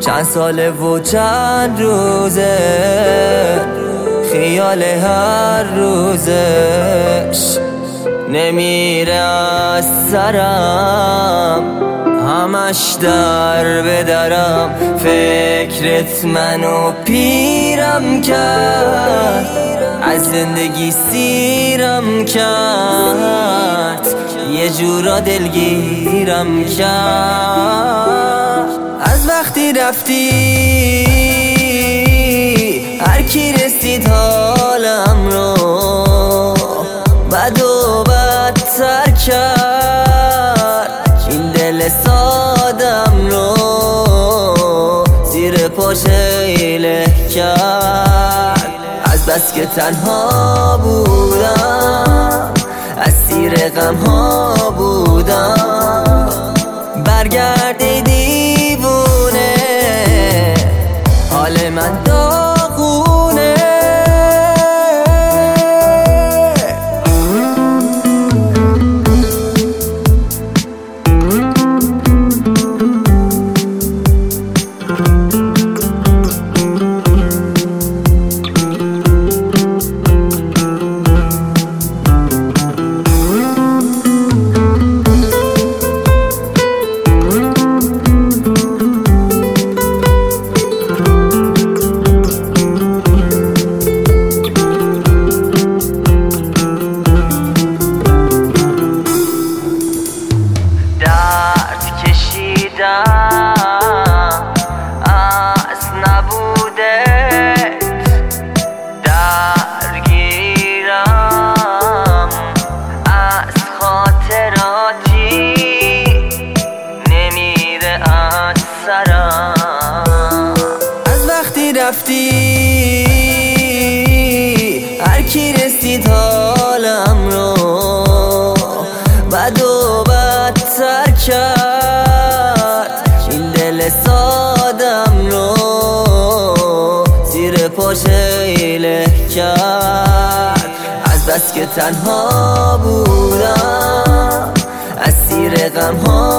چند ساله و چند روزه خیال هر روزش نمیره از سرم، همش در بدرم. فکرت منو پیرم کرد، از زندگی سیرم کرد، یه جورا دلگیرم کرد. از وقتی رفتی هر کی رسید حالم رو بد و بدتر کرد. این دل سادم رو زیر پاش ایله کرد. از بس که تنها بودم، اسیر غم ها بودم. برگردی دیوونه، حال من داغونه. از نبودت درگیرم، از خاطراتی نمیره از سرم. از وقتی رفتی هر کی رسید حالم رو بد و بدتر کرد. این دل سادم رو زیر پاش ایله کرد. از بس که تنها بودم، اسیر غم ها